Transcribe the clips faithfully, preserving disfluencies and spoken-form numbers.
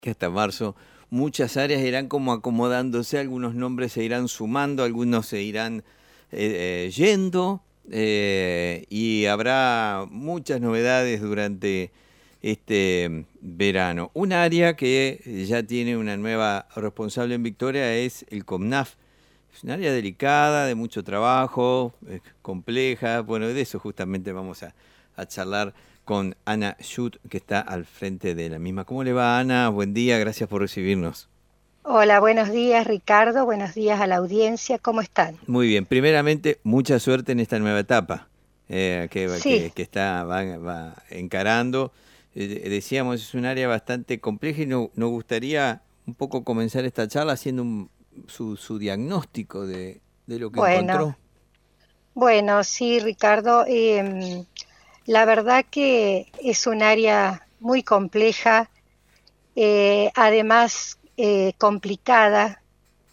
que hasta marzo muchas áreas irán como acomodándose, algunos nombres se irán sumando, algunos se irán eh, eh, yendo, eh, y habrá muchas novedades durante este verano. Un área que ya tiene una nueva responsable en Victoria es el COMNAF. Es un área delicada, de mucho trabajo, eh, compleja. Bueno, de eso justamente vamos a, a charlar con Ana Schut, que está al frente de la misma. ¿Cómo le va, Ana? Buen día, gracias por recibirnos. Hola, buenos días Ricardo, buenos días a la audiencia, ¿cómo están? Muy bien, primeramente, mucha suerte en esta nueva etapa eh, que, Sí, que, que está va, va encarando. Eh, decíamos, es un área bastante compleja y no, nos gustaría un poco comenzar esta charla haciendo un, su, su diagnóstico de, de lo que bueno, encontró. bueno, sí Ricardo, em, la verdad que es un área muy compleja, eh, además eh, complicada,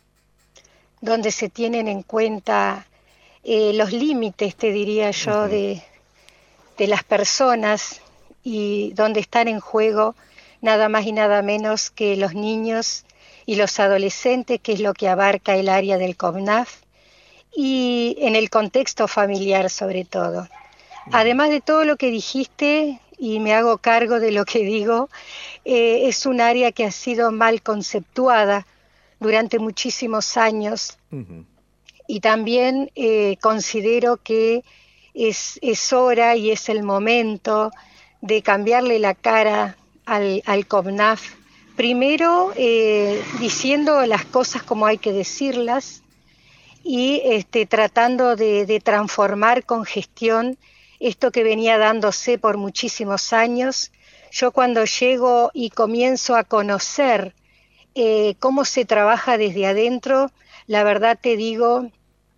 donde se tienen en cuenta eh, los límites, te diría yo, Ujú. de, de las personas y donde están en juego nada más y nada menos que los niños y los adolescentes, que es lo que abarca el área del COMNAF, y en el contexto familiar sobre todo. Ujú. Además de todo lo que dijiste, y me hago cargo de lo que digo, eh, es un área que ha sido mal conceptuada durante muchísimos años Ujú. y también eh, considero que es, es hora y es el momento de cambiarle la cara al, al COMNAF. Primero, eh, diciendo las cosas como hay que decirlas, y este, tratando de, de transformar con gestión esto que venía dándose por muchísimos años. Yo cuando llego y comienzo a conocer eh, cómo se trabaja desde adentro, la verdad te digo,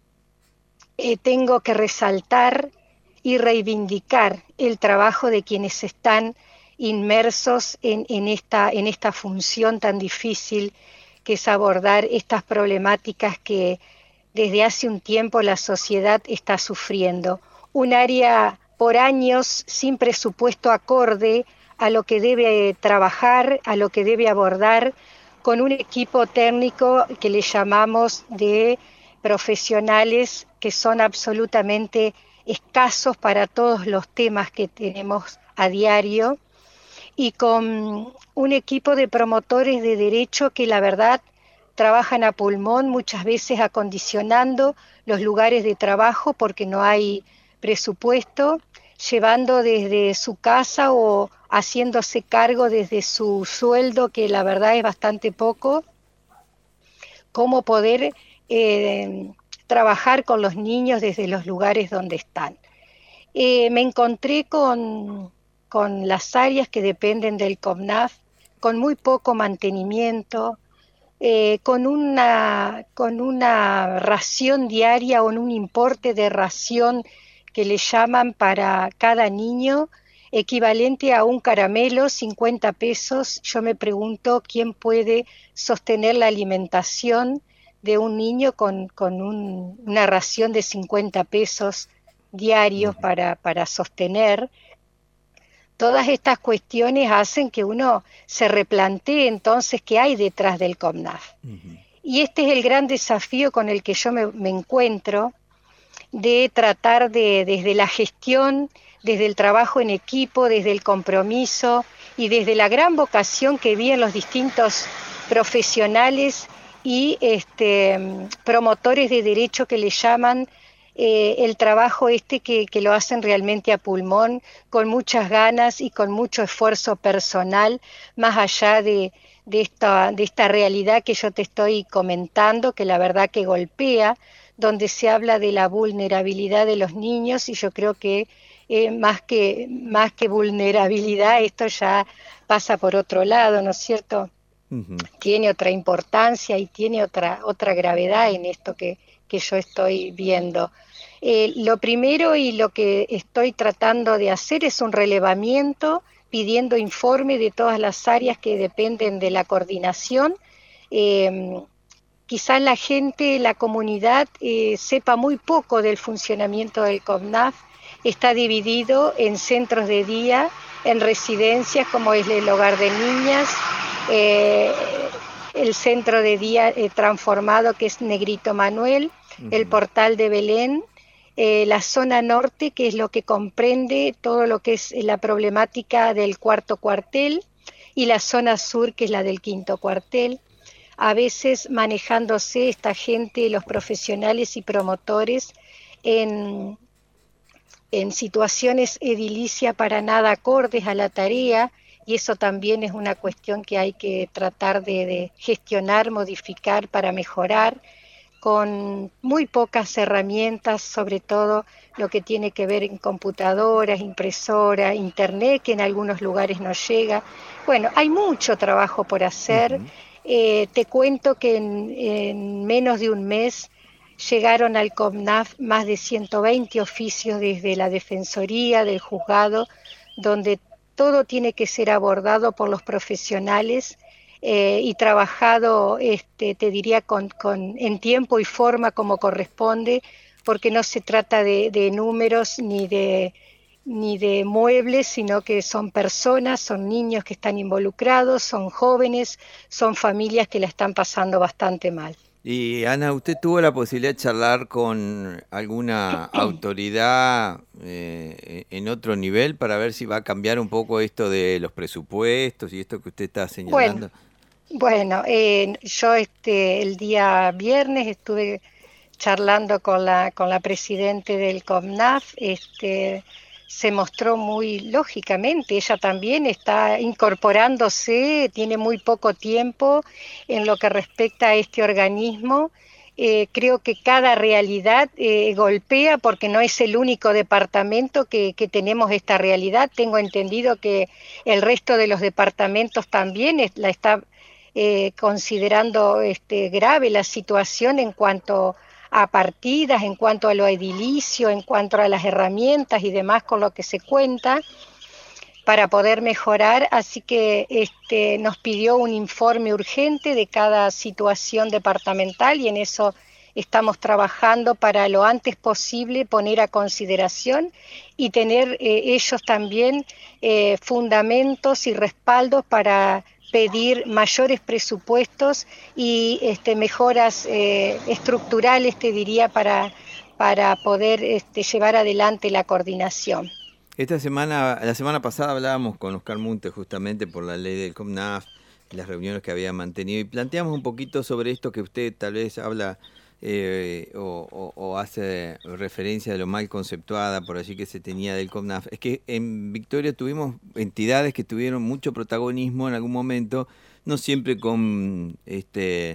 eh, tengo que resaltar y reivindicar el trabajo de quienes están inmersos en, en, esta, en esta función tan difícil que es abordar estas problemáticas que desde hace un tiempo la sociedad está sufriendo. Un área por años sin presupuesto acorde a lo que debe trabajar, a lo que debe abordar, con un equipo técnico que le llamamos de profesionales que son absolutamente escasos para todos los temas que tenemos a diario, y con un equipo de promotores de derecho que la verdad trabajan a pulmón, muchas veces acondicionando los lugares de trabajo porque no hay presupuesto, llevando desde su casa o haciéndose cargo desde su sueldo, que la verdad es bastante poco, cómo poder eh, trabajar con los niños desde los lugares donde están. Eh, me encontré con, con las áreas que dependen del COMNAF, con muy poco mantenimiento, eh, con, una, con una ración diaria o en un importe de ración que le llaman para cada niño, equivalente a un caramelo, cincuenta pesos. Yo me pregunto quién puede sostener la alimentación de un niño con, con un, una ración de cincuenta pesos diarios Ujú. para, para sostener. Todas estas cuestiones hacen que uno se replantee entonces qué hay detrás del COMNAF. Ujú. Y este es el gran desafío con el que yo me, me encuentro, de tratar de, desde la gestión, desde el trabajo en equipo, desde el compromiso y desde la gran vocación que vi en los distintos profesionales y este, promotores de derecho que le llaman, eh, el trabajo este que, que lo hacen realmente a pulmón, con muchas ganas y con mucho esfuerzo personal, más allá de, de, esta, de esta realidad que yo te estoy comentando, que la verdad que golpea, donde se habla de la vulnerabilidad de los niños, y yo creo que eh, más que más que vulnerabilidad, esto ya pasa por otro lado, ¿no es cierto? Ujú. Tiene otra importancia y tiene otra, otra gravedad en esto que, que yo estoy viendo. Eh, lo primero y lo que estoy tratando de hacer es un relevamiento, pidiendo informe de todas las áreas que dependen de la coordinación. Eh, Quizás la gente, la comunidad, eh, sepa muy poco del funcionamiento del COMNAF. Está dividido en centros de día, en residencias como es el hogar de niñas, eh, el centro de día eh, transformado que es Negrito Manuel, uh-huh. el portal de Belén, eh, la zona norte que es lo que comprende todo lo que es la problemática del cuarto cuartel y la zona sur que es la del quinto cuartel. A veces manejándose esta gente, los profesionales y promotores en, en situaciones edilicias para nada acordes a la tarea, y eso también es una cuestión que hay que tratar de, de gestionar, modificar para mejorar, con muy pocas herramientas, sobre todo lo que tiene que ver en computadoras, impresoras, internet, que en algunos lugares no llega. Bueno, hay mucho trabajo por hacer. Uh-huh. Eh, te cuento que en, en menos de un mes llegaron al COMNAF más de ciento veinte oficios desde la Defensoría, del Juzgado, donde todo tiene que ser abordado por los profesionales eh, y trabajado, este, te diría, con, con, en tiempo y forma como corresponde, porque no se trata de, de números ni de, ni de muebles, sino que son personas, son niños que están involucrados, son jóvenes, son familias que la están pasando bastante mal. Y Ana, ¿usted tuvo la posibilidad de charlar con alguna autoridad eh, en otro nivel para ver si va a cambiar un poco esto de los presupuestos y esto que usted está señalando? Bueno, bueno eh, yo este el día viernes estuve charlando con la con la presidente del COMNAF, este se mostró muy lógicamente, ella también está incorporándose, tiene muy poco tiempo en lo que respecta a este organismo. Eh, creo que cada realidad eh, golpea porque no es el único departamento que, que tenemos esta realidad. Tengo entendido que el resto de los departamentos también es, la está eh, considerando este, grave la situación en cuanto a partidas, en cuanto a lo edilicio, en cuanto a las herramientas y demás con lo que se cuenta para poder mejorar, así que este, nos pidió un informe urgente de cada situación departamental y en eso estamos trabajando para lo antes posible poner a consideración y tener eh, ellos también eh, fundamentos y respaldos para pedir mayores presupuestos y este, mejoras eh, estructurales, te diría, para, para poder este, llevar adelante la coordinación. Esta semana, la semana pasada hablábamos con Oscar Munte justamente por la ley del COMNAF, las reuniones que había mantenido y planteamos un poquito sobre esto que usted tal vez habla eh, o, o, o hace referencia de lo mal conceptuada por allí que se tenía del COMNAF. Es que en Victoria tuvimos entidades que tuvieron mucho protagonismo en algún momento, no siempre con este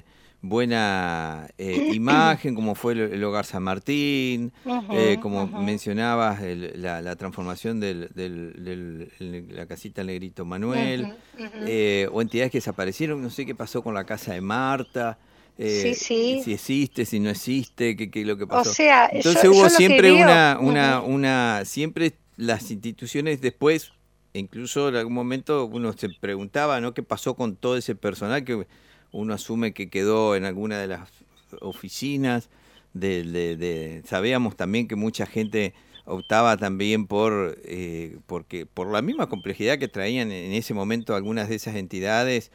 buena eh, imagen, como fue el, el Hogar San Martín, uh-huh, eh, como uh-huh. mencionabas, el, la, la transformación de del, del, del, la casita Negrito Manuel, uh-huh, uh-huh. Eh, o entidades que desaparecieron, no sé qué pasó con la casa de Marta. Eh, sí, sí. Si existe, si no existe, qué es lo que pasó. O sea, entonces yo, hubo yo siempre veo... una, una, uh-huh. una, siempre las instituciones después, incluso en algún momento uno se preguntaba, ¿no? ¿Qué pasó con todo ese personal que uno asume que quedó en alguna de las oficinas? De, de, de, sabíamos también que mucha gente optaba también por, eh, porque por la misma complejidad que traían en ese momento algunas de esas entidades,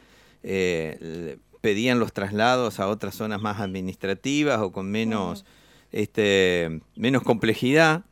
eh, pedían los traslados a otras zonas más administrativas o con menos, uh-huh. este, menos complejidad.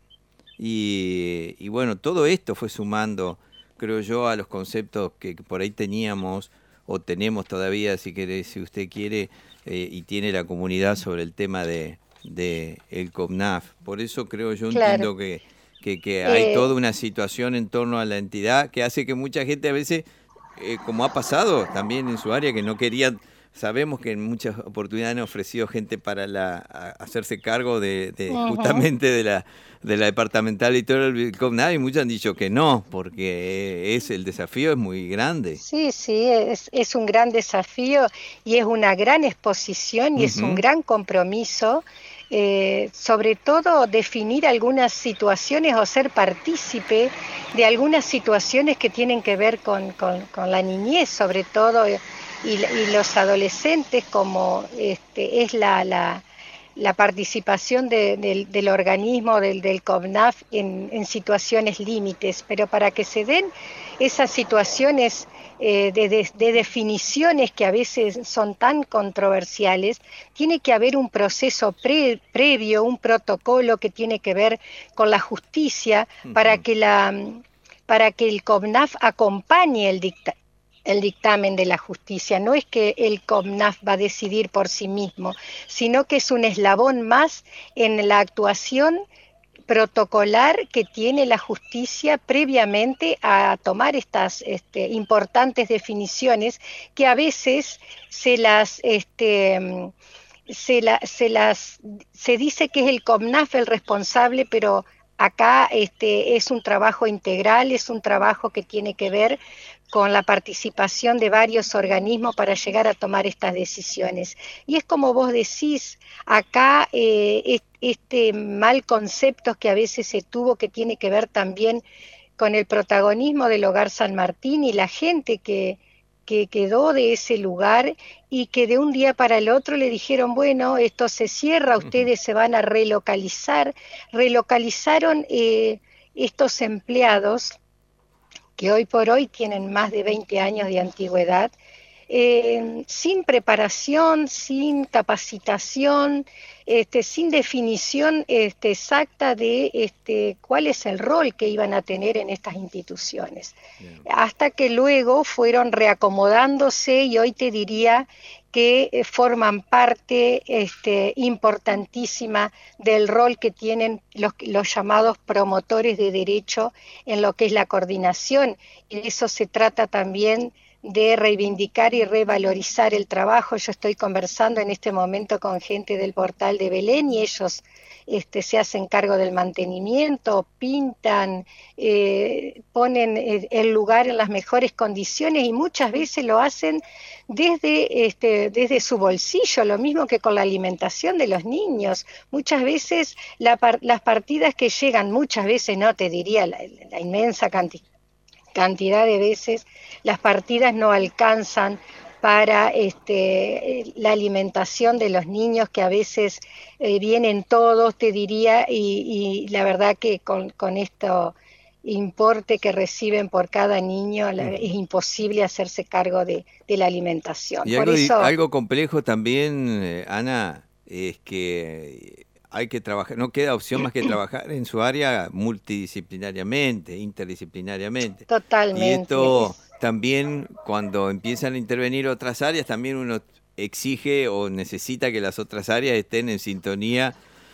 Y, y bueno, todo esto fue sumando, creo yo, a los conceptos que, que por ahí teníamos o tenemos todavía, si quiere, si usted quiere, eh, y tiene la comunidad sobre el tema de, de el COMNAF. Por eso creo yo claro. entiendo que, que, que hay eh... toda una situación en torno a la entidad que hace que mucha gente a veces, eh, como ha pasado también en su área, que no querían. Sabemos que en muchas oportunidades han ofrecido gente para la, a, hacerse cargo de, de uh-huh. justamente de la de la departamental y todo el COMNAF, y muchos han dicho que no, porque es el desafío es muy grande. Sí, sí, es, es un gran desafío y es una gran exposición y uh-huh. es un gran compromiso, eh, sobre todo definir algunas situaciones o ser partícipe de algunas situaciones que tienen que ver con, con, con la niñez, sobre todo, y, y los adolescentes, como este, es la, la, la participación de, de, del organismo, del, del COMNAF en, en situaciones límites, pero para que se den esas situaciones eh, de, de, de definiciones que a veces son tan controversiales, tiene que haber un proceso pre, previo, un protocolo que tiene que ver con la justicia uh-huh. para que la para que el CONAF acompañe el dicta, el dictamen de la justicia. No es que el CONAF va a decidir por sí mismo, sino que es un eslabón más en la actuación protocolar que tiene la justicia previamente a tomar estas este, importantes definiciones que a veces se las... Este, se, la, se, las, se dice que es el CONAF el responsable, pero acá este, es un trabajo integral, es un trabajo que tiene que ver con la participación de varios organismos para llegar a tomar estas decisiones. Y es como vos decís, acá eh, este mal concepto que a veces se tuvo, que tiene que ver también con el protagonismo del Hogar San Martín y la gente que, que quedó de ese lugar y que de un día para el otro le dijeron, bueno, esto se cierra, ustedes se van a relocalizar. Relocalizaron eh, estos empleados que hoy por hoy tienen más de veinte años de antigüedad, eh, sin preparación, sin capacitación, este, sin definición este, exacta de este, cuál es el rol que iban a tener en estas instituciones. Bien. Hasta que luego fueron reacomodándose y hoy te diría que eh, forman parte este, importantísima del rol que tienen los, los llamados promotores de derecho en lo que es la coordinación. Y de eso se trata también de reivindicar y revalorizar el trabajo. Yo estoy conversando en este momento con gente del portal de Belén y ellos este, se hacen cargo del mantenimiento, pintan, eh, ponen el lugar en las mejores condiciones y muchas veces lo hacen desde, este, desde su bolsillo, lo mismo que con la alimentación de los niños. Muchas veces la, las partidas que llegan, muchas veces no te diría la, la inmensa cantidad, cantidad de veces, las partidas no alcanzan para este, la alimentación de los niños, que a veces eh, vienen todos, te diría, y, y la verdad que con, con esto importe que reciben por cada niño, la, es imposible hacerse cargo de, de la alimentación. Y por algo, eso, algo complejo también, eh, Ana, es que hay que trabajar, no queda opción más que trabajar en su área multidisciplinariamente, interdisciplinariamente. Totalmente. Y esto también, cuando empiezan a intervenir otras áreas, también uno exige o necesita que las otras áreas estén en sintonía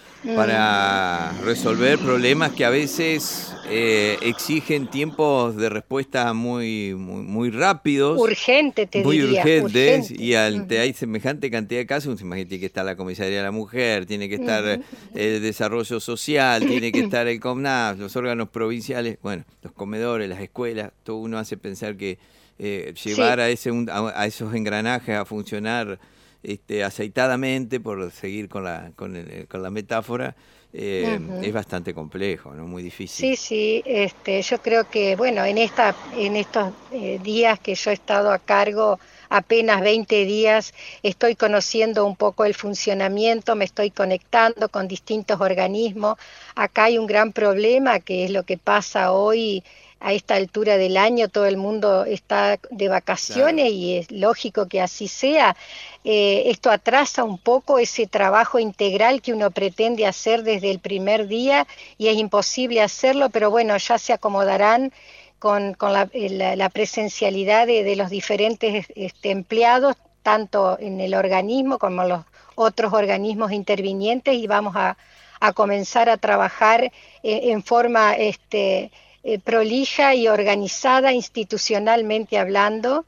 para resolver problemas que a veces eh, exigen tiempos de respuesta muy muy, muy rápidos. Urgente, te muy diría. urgentes, Urgente. y ante uh-huh. hay semejante cantidad de casos, imagínate, tiene que estar la Comisaría de la Mujer, tiene que estar uh-huh. el Desarrollo Social, tiene que estar el CONAF, los órganos provinciales, bueno, los comedores, las escuelas, todo uno hace pensar que eh, llevar sí. a, ese, a, a esos engranajes a funcionar Este, aceitadamente, por seguir con la con, el, con la metáfora, eh, uh-huh. es bastante complejo, ¿no? Muy difícil. Sí, sí, este, yo creo que, bueno, en esta en estos eh, días que yo he estado a cargo, apenas veinte días, estoy conociendo un poco el funcionamiento, me estoy conectando con distintos organismos. Acá hay un gran problema, que es lo que pasa hoy. A esta altura del año todo el mundo está de vacaciones, claro. Y es lógico que así sea. Eh, esto atrasa un poco ese trabajo integral que uno pretende hacer desde el primer día y es imposible hacerlo, pero bueno, ya se acomodarán con, con la, la, la presencialidad de, de los diferentes este, empleados, tanto en el organismo como en los otros organismos intervinientes, y vamos a, a comenzar a trabajar en, en forma... Este, Eh, prolija y organizada institucionalmente hablando.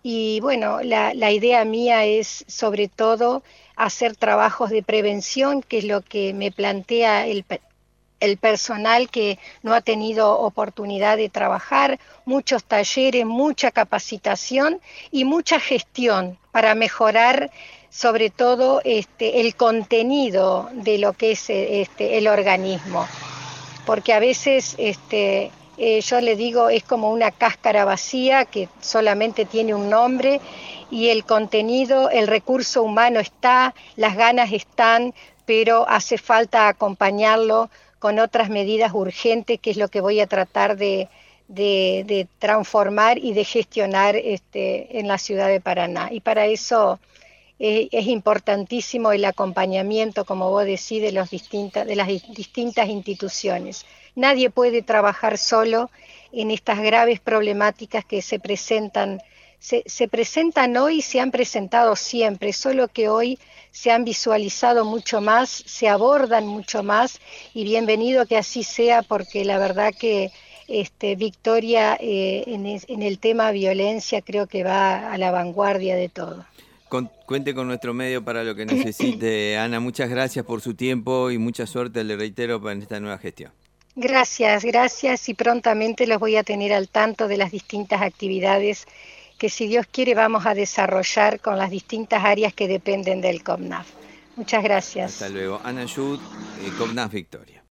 Y bueno, la, la idea mía es sobre todo hacer trabajos de prevención, que es lo que me plantea el, el personal que no ha tenido oportunidad de trabajar, muchos talleres, mucha capacitación y mucha gestión para mejorar sobre todo este, el contenido de lo que es este, el organismo. Porque a veces este, eh, yo le digo, es como una cáscara vacía que solamente tiene un nombre, y el contenido, el recurso humano está, las ganas están, pero hace falta acompañarlo con otras medidas urgentes, que es lo que voy a tratar de, de, de transformar y de gestionar este, en la ciudad de Paraná. Y para eso eh, es importantísimo el acompañamiento, como vos decís, de, los distintas, de las distintas instituciones. Nadie puede trabajar solo en estas graves problemáticas que se presentan, se, se presentan hoy y se han presentado siempre, solo que hoy se han visualizado mucho más, se abordan mucho más, y bienvenido que así sea, porque la verdad que este, Victoria eh, en, es, en el tema violencia creo que va a la vanguardia de todo. Con, cuente con nuestro medio para lo que necesite. Ana, muchas gracias por su tiempo y mucha suerte, le reitero, en esta nueva gestión. Gracias, gracias, y prontamente los voy a tener al tanto de las distintas actividades que, si Dios quiere, vamos a desarrollar con las distintas áreas que dependen del COMNAF. Muchas gracias. Hasta luego. Ana Yud, eh, COMNAF Victoria.